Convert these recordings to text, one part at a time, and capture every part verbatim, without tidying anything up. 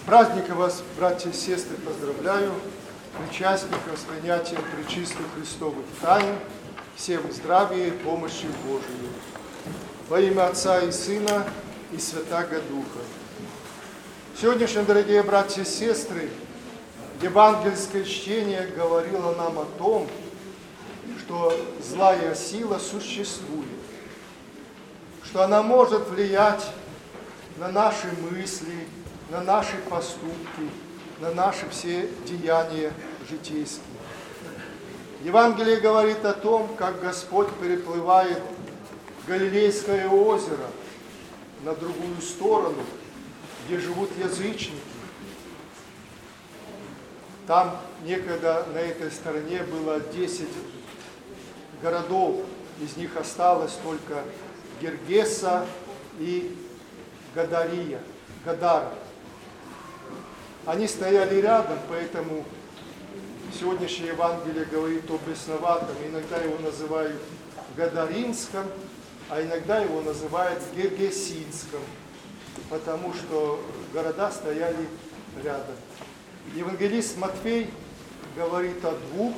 праздником вас, братья и сестры, поздравляю, причастников с принятием пречистых Христовых тайн, всем здравия и помощи Божией. Во имя Отца и Сына и Святаго Духа. Сегодняшние, дорогие братья и сестры, евангельское чтение говорило нам о том, что злая сила существует, что она может влиять на наши мысли, на наши поступки, на наши все деяния житейские. Евангелие говорит о том, как Господь переплывает Галилейское озеро на другую сторону, где живут язычники. Там некогда на этой стороне было десять городов, из них осталось только Гергеса и Гадария, Гадара. Они стояли рядом, поэтому сегодняшнее Евангелие говорит о бесноватом. Иногда его называют Гадаринском, а иногда его называют Гергесинском, потому что города стояли рядом. Евангелист Матфей говорит о двух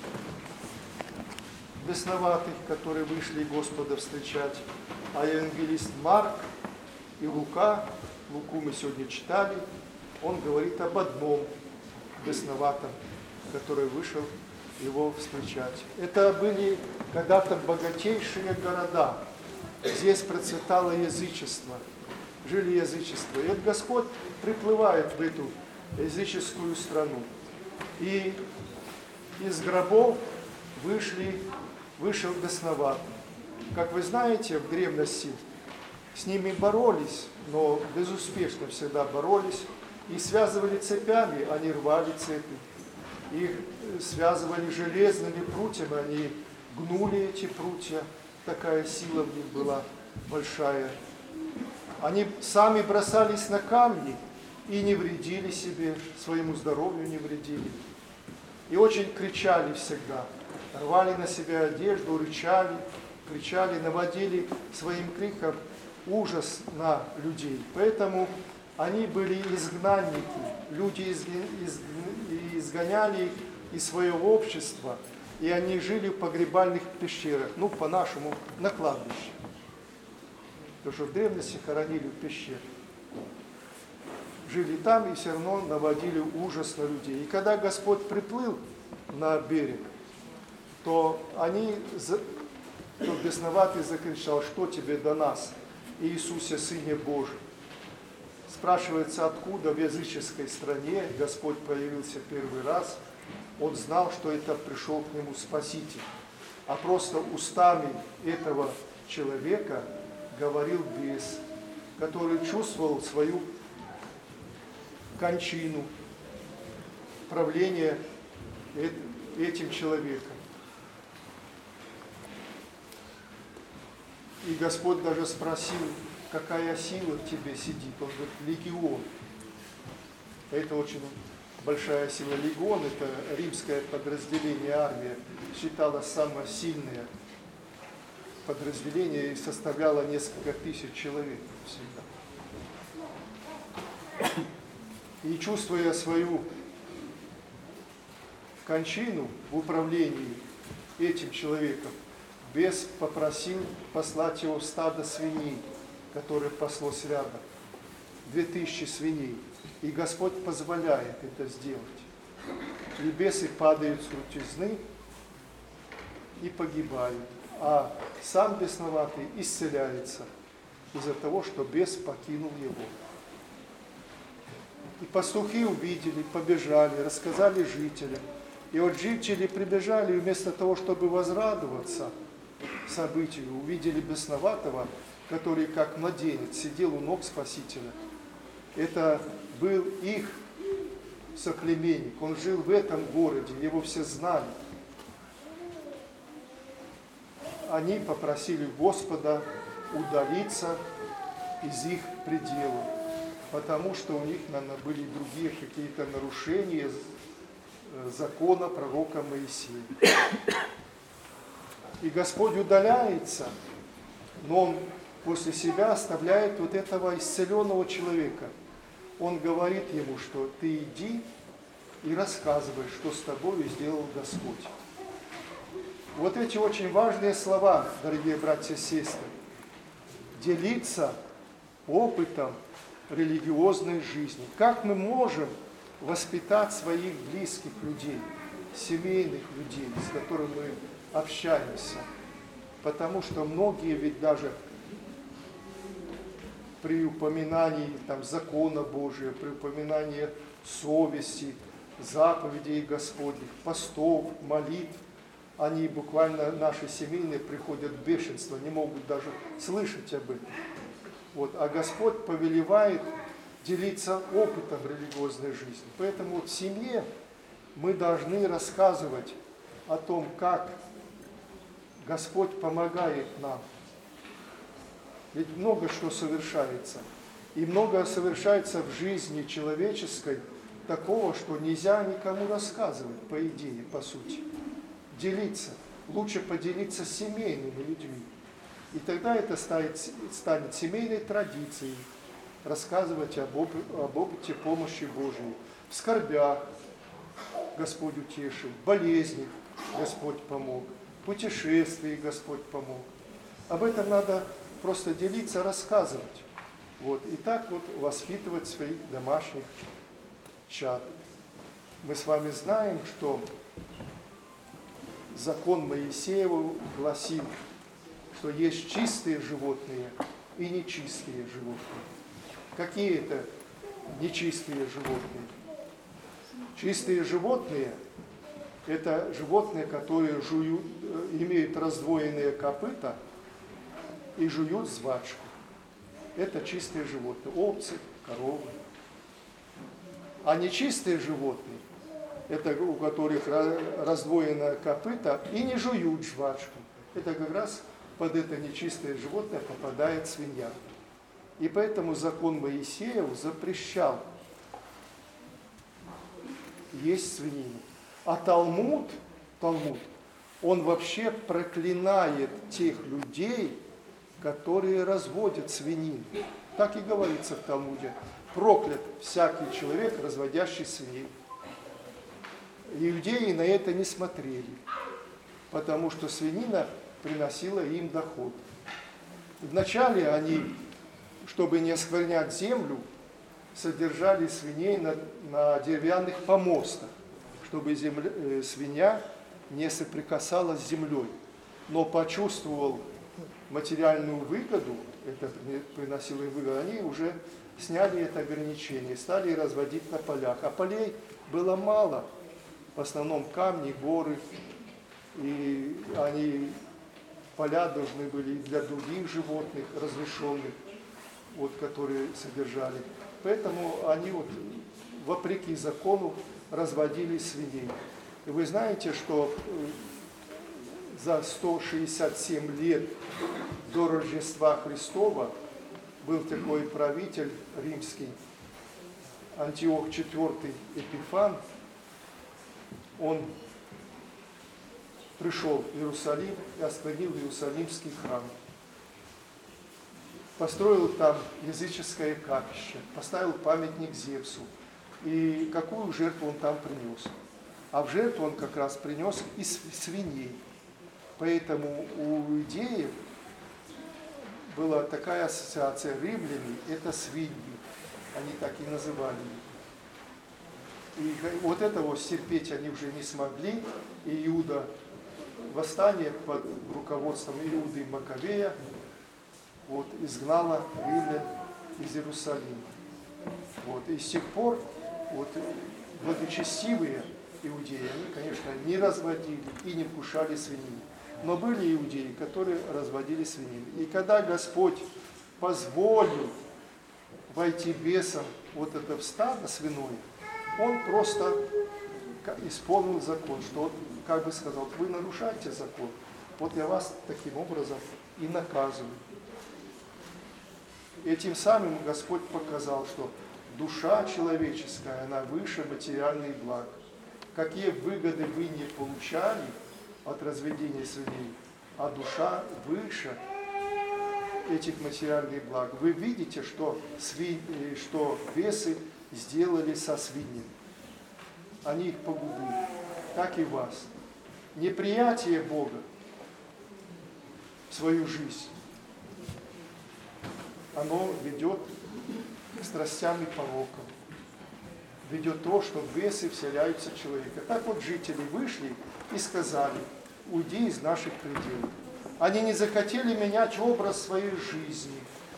бесноватых, которые вышли Господа встречать, а евангелист Марк и Лука, Луку мы сегодня читали, он говорит об одном бесноватом, который вышел его встречать. Это были когда-то богатейшие города. Здесь процветало язычество, жили язычество. И вот Господь приплывает в эту языческую страну. И из гробов вышли, вышел бесноватый. Как вы знаете, в древности с ними боролись, но безуспешно всегда боролись. И связывали цепями, они рвали цепи. Их связывали железными прутьями, они гнули эти прутья. Такая сила в них была большая. Они сами бросались на камни и не вредили себе, своему здоровью не вредили. И очень кричали всегда. Рвали на себя одежду, рычали, кричали, наводили своим криком ужас на людей. Поэтому они были изгнанники, люди изгоняли их из своего общества, и они жили в погребальных пещерах, ну, по-нашему, на кладбище. Потому что в древности хоронили в пещерах. Жили там и все равно наводили ужас на людей. И когда Господь приплыл на берег, то они, то бесноватый закричал: что тебе до нас, Иисусе, Сыне Божий? Спрашивается, откуда в языческой стране Господь появился первый раз. Он знал, что это пришел к нему Спаситель. А просто устами этого человека говорил бес, который чувствовал свою кончину, правление этим человеком. И Господь даже спросил: какая сила в тебе сидит? Он говорит: легион. Это очень большая сила. Легион – это римское подразделение, армия, считалось самое сильное подразделение и составляло несколько тысяч человек всегда. И чувствуя свою кончину в управлении этим человеком, бес попросил послать его в стадо свиней, которое паслось рядом, две тысячи свиней. И Господь позволяет это сделать. И бесы падают с крутизны и погибают. А сам бесноватый исцеляется из-за того, что бес покинул его. И пастухи увидели, побежали, рассказали жителям. И вот жители прибежали, и вместо того, чтобы возрадоваться событию, увидели бесноватого, который как младенец сидел у ног Спасителя. Это был их соплеменник, он жил в этом городе, его все знали. Они попросили Господа удалиться из их пределов, потому что у них, наверное, были другие какие-то нарушения закона пророка Моисея. И Господь удаляется, но Он после себя оставляет вот этого исцеленного человека. он говорит ему, что ты иди и рассказывай, что с тобой сделал Господь. Вот эти очень важные слова, дорогие братья и сестры. Делиться опытом религиозной жизни. Как мы можем воспитать своих близких людей, семейных людей, с которыми мы общаемся? Потому что многие ведь даже при упоминании там, закона Божия, при упоминании совести, заповедей Господних, постов, молитв, они буквально, наши семейные, приходят в бешенство, не могут даже слышать об этом. Вот. А Господь повелевает делиться опытом религиозной жизни. Поэтому вот в семье мы должны рассказывать о том, как Господь помогает нам. Ведь много что совершается. И много совершается в жизни человеческой такого, что нельзя никому рассказывать, по идее, по сути. Делиться. Лучше поделиться с семейными людьми. И тогда это станет, станет семейной традицией рассказывать об, оп, об опыте помощи Божией. В скорбях Господь утешил, в болезнях Господь помог, в путешествии Господь помог. Об этом надо просто делиться, рассказывать. Вот. И так вот воспитывать своих домашних чад. Мы с вами знаем, что закон Моисеева гласит, что есть чистые животные и нечистые животные. Какие это нечистые животные? Чистые животные – это животные, которые жуют, имеют раздвоенные копыта и жуют жвачку. Это чистые животные – овцы, коровы. А нечистые животные – это у которых раздвоено копыта и не жуют жвачку. Это как раз под это нечистое животное попадает свинья. И поэтому закон Моисеев запрещал есть свинину. А Талмуд, Талмуд, он вообще проклинает тех людей, которые разводят свинину. Так и говорится в Талмуде. Проклят всякий человек, разводящий свиней. Иудеи на это не смотрели, потому что свинина приносила им доход. Вначале они, чтобы не осквернять землю, содержали свиней на, на деревянных помостах, чтобы земля, э, свинья не соприкасалась с землей. Но почувствовал материальную выгоду, это приносило им выгоду, они уже сняли это ограничение, стали разводить на полях. А полей было мало, в основном камни, горы, и они, поля должны были для других животных разрешенных, вот, которые содержали. Поэтому они вот, вопреки закону разводили свиней. И вы знаете, что за сто шестьдесят семь лет до Рождества Христова был такой правитель римский, Антиох четвёртый Эпифан. Он пришел в Иерусалим и осквернил Иерусалимский храм. Построил там языческое капище, поставил памятник Зевсу. И какую жертву он там принес? А в жертву он как раз принес из свиней. Поэтому у иудеев была такая ассоциация: римляне – это свиньи. Они так и называли их. И вот этого стерпеть они уже не смогли. И Иуда, восстание под руководством Иуды Маковея, вот, изгнала римлян из Иерусалима. Вот, и с тех пор вот, благочестивые иудеи, они, конечно, не разводили и не вкушали свинину. Но были иудеи, которые разводили свинину. И когда Господь позволил войти бесам вот это в стадо свиное, Он просто исполнил закон, что Он как бы сказал: вы нарушаете закон, вот я вас таким образом и наказываю. И тем самым Господь показал, что душа человеческая, она выше материальных благ. Какие выгоды вы не получали от разведения свиней, а душа выше этих материальных благ. Вы видите, что, свинь, что бесы сделали со свиньями. Они их погубили, как и вас. Неприятие Бога в свою жизнь, оно ведет к страстям и порокам, ведет то, что бесы вселяются в человека. Так вот жители вышли и сказали: уйди из наших пределов. Они не захотели менять образ своей жизни.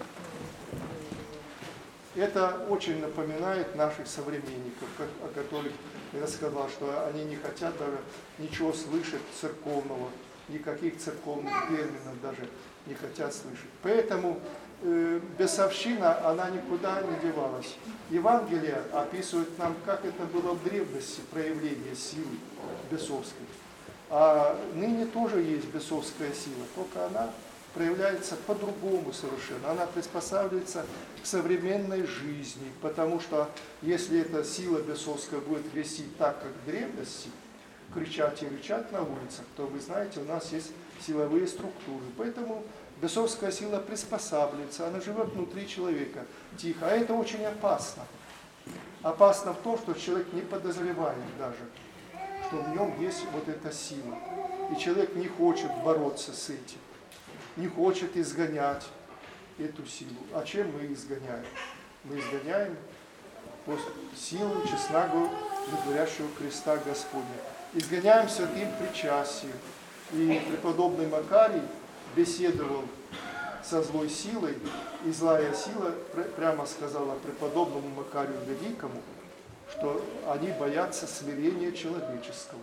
Это очень напоминает наших современников, о которых я сказал, что они не хотят даже ничего слышать церковного, никаких церковных терминов даже не хотят слышать. Поэтому э, бесовщина, она никуда не девалась. Евангелие описывает нам, как это было в древности, проявление силы бесовской. А ныне тоже есть бесовская сила, только она проявляется по-другому совершенно. Она приспосабливается к современной жизни, потому что если эта сила бесовская будет вести так, как в древности, кричать и рычать на улицах, то вы знаете, у нас есть силовые структуры. Поэтому бесовская сила приспосабливается, она живет внутри человека тихо. А это очень опасно. Опасно в том, что человек не подозревает даже, что в нем есть вот эта сила. И человек не хочет бороться с этим, не хочет изгонять эту силу. А чем мы изгоняем? Мы изгоняем силу честного говорящего креста Господня. Изгоняем святым причастием. И преподобный Макарий беседовал со злой силой, и злая сила прямо сказала преподобному Макарию Великому, что они боятся смирения человеческого.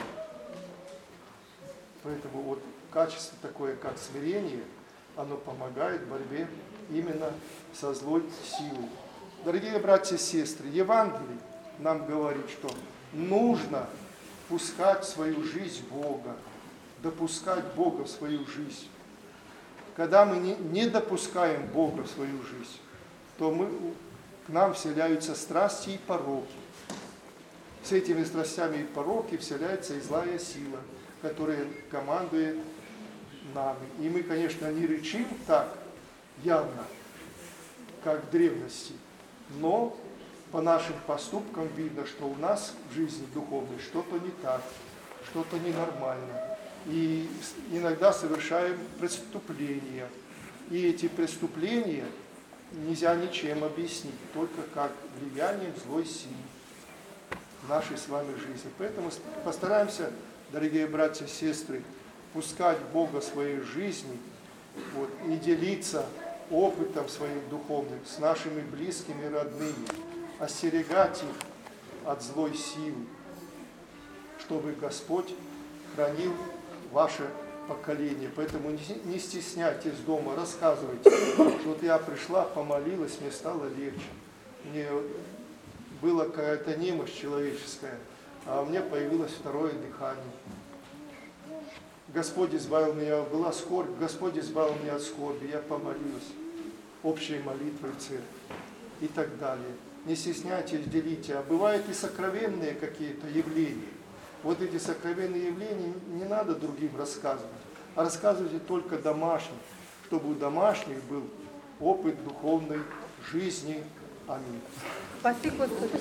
Поэтому вот качество такое, как смирение, оно помогает в борьбе именно со злой силой. Дорогие братья и сестры, Евангелие нам говорит, что нужно пускать в свою жизнь Бога, допускать Бога в свою жизнь. Когда мы не, не допускаем Бога в свою жизнь, то мы, к нам вселяются страсти и пороки. С этими страстями и пороки вселяется и злая сила, которая командует нами. И мы, конечно, не рычим так явно, как в древности, но по нашим поступкам видно, что у нас в жизни духовной что-то не так, что-то ненормально. И иногда совершаем преступления. И эти преступления нельзя ничем объяснить, только как влиянием злой силы в нашей с вами жизни. Поэтому постараемся, дорогие братья и сестры, пускать Бога в своей жизни, вот, и делиться опытом своим духовным с нашими близкими и родными, остерегать их от злой силы, чтобы Господь хранил ваше поколение. Поэтому не стесняйтесь дома, рассказывайте, что вот я пришла, помолилась, мне стало легче. Мне была какая-то немощь человеческая, а у меня появилось второе дыхание. Господь избавил меня, была скорбь, Господь избавил меня от скорби, я помолилась общей молитвой в церкви и так далее. Не стесняйтесь, делите. А бывают и сокровенные какие-то явления. Вот эти сокровенные явления не надо другим рассказывать, а рассказывайте только домашним, чтобы у домашних был опыт духовной жизни. Аминь. Спасибо.